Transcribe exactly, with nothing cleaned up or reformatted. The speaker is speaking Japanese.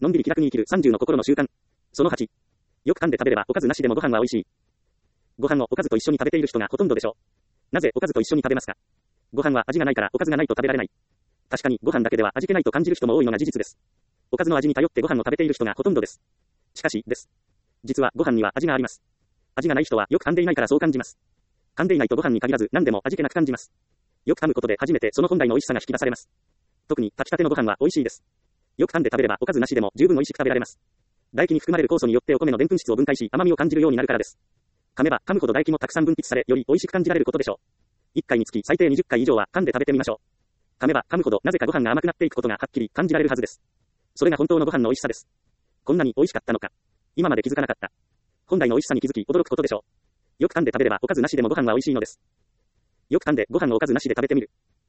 のんびり気楽に生きるさんじゅうの心の習慣。そのはち。よく噛んで食べればおかずなしでもご飯は美味しい。ご飯をおかずと一緒に食べている人がほとんどでしょう。なぜおかずと一緒に食べますか？ご飯は味がないからおかずがないと食べられない。確かにご飯だけでは味気ないと感じる人も多いのが事実です。おかずの味に頼ってご飯を食べている人がほとんどです。しかし、です。実はご飯には味があります。味がない人はよく噛んでいないからそう感じます。噛んでいないとご飯に限らず何でも味気なく感じます。よく噛むことで初めてその本来の美味しさが引き出されます。特に炊きたてのご飯は美味しいです。よく噛んで食べればおかずなしでも十分美味しく食べられます。唾液に含まれる酵素によってお米の澱粉質を分解し甘みを感じるようになるからです。噛めば噛むほど唾液もたくさん分泌されより美味しく感じられることでしょう。いっかいにつき最低にじゅっかい以上は噛んで食べてみましょう。噛めば噛むほどなぜかご飯が甘くなっていくことがはっきり感じられるはずです。それが本当のご飯の美味しさです。こんなに美味しかったのか。今まで気づかなかった。本来の美味しさに気づき驚くことでしょう。よく噛んで食べればおかずなしでもご飯は美味しいのです。よく噛んでご飯をおかずなしで食べてみる。